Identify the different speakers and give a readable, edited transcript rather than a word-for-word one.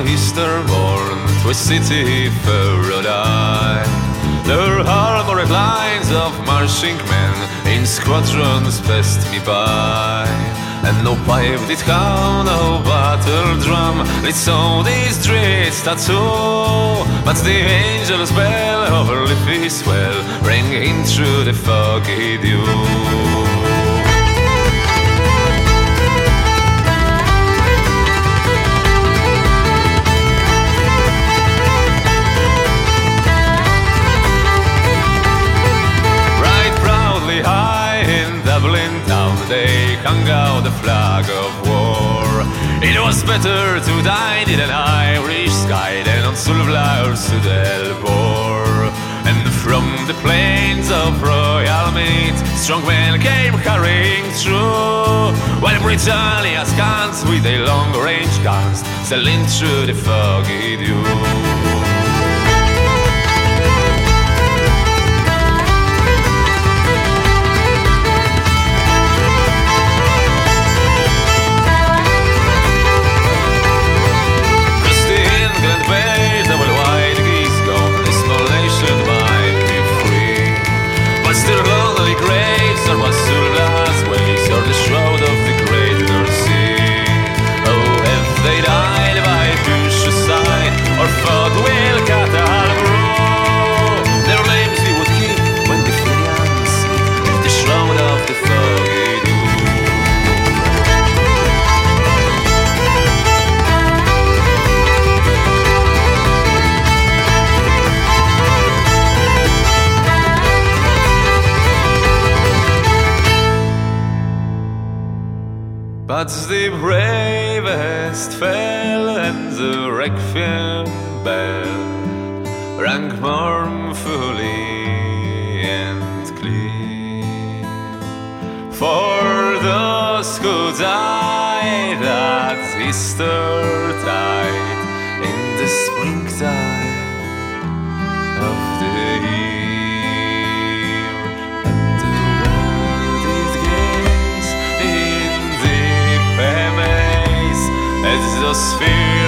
Speaker 1: Easter morn to a city paradise. Their harmonic lines of marching men in squadrons passed me by, and no pipe did call, no battle drum lit sound these streets tattoo, but the angel's bell over leafy swell rang in through the foggy dew. High in Dublin town they hung out the flag of war. It was better to die in an Irish sky than on Sulvla or Sudelbor. And from the plains of Royal Meath strong men came hurrying through, while Britannia's guns with their long-range guns sailing through the foggy dew. But the bravest fell, and the requiem bell rang mournfully and clear for those who died at Eastertide in the springtime of the year. And the world it gaze in deep amaze as those fears